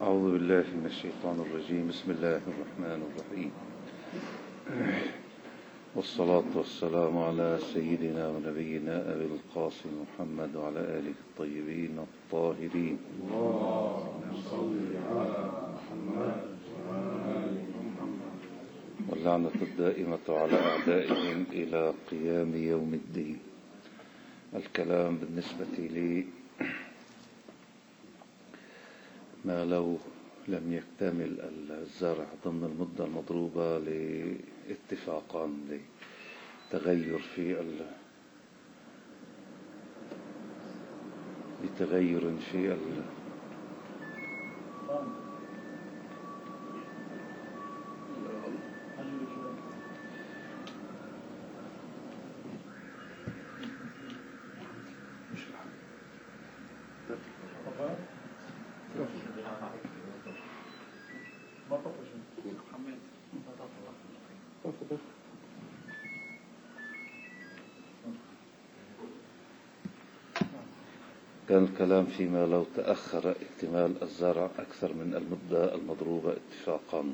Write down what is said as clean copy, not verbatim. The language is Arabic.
أعوذ بالله من الشيطان الرجيم. بسم الله الرحمن الرحيم، والصلاة والسلام على سيدنا ونبينا أبي القاسم محمد وعلى آله الطيبين الطاهرين. اللهم صل على محمد وآل محمد. واللعنة الدائمة على أعدائهم إلى قيام يوم الدين. الكلام بالنسبة لي ما لو لم يكتمل الزرع ضمن المدة المضروبة لاتفاقان لتغير في كان الكلام فيما لو تأخر اكتمال الزرع أكثر من المدة المضروبة اتفاقا